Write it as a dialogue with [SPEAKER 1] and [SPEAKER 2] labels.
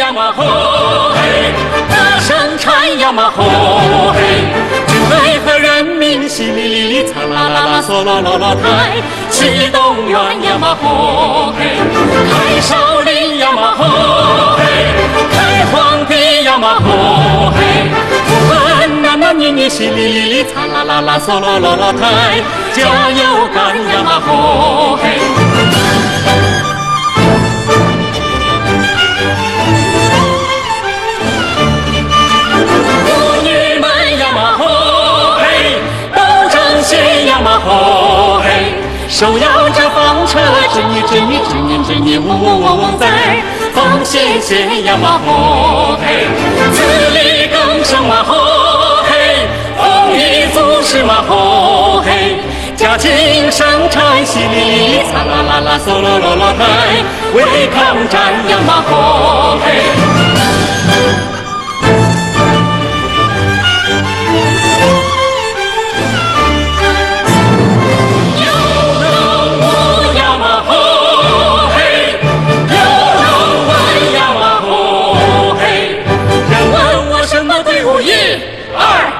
[SPEAKER 1] 呀嘛吼嘿，歌声传呀嘛吼嘿，军队和人民淅沥沥哩嚓啦啦啦嗦啦啦啦开，启动员呀嘛吼嘿，开少林呀嘛吼嘿，开皇帝呀嘛吼嘿，不管那年年淅沥沥哩嚓啦啦啦嗦啦啦啦开，加油干呀嘛吼嘿。吼嘿，手摇着方车，吱你吱你吱你吱你，嗡嗡嗡嗡在放线线呀嘛吼嘿，自力更生嘛吼嘿，丰衣足食嘛吼嘿，家境生产淅沥沥嚓啦啦啦嗦啦啦啦开，为抗战呀嘛吼嘿。1、2。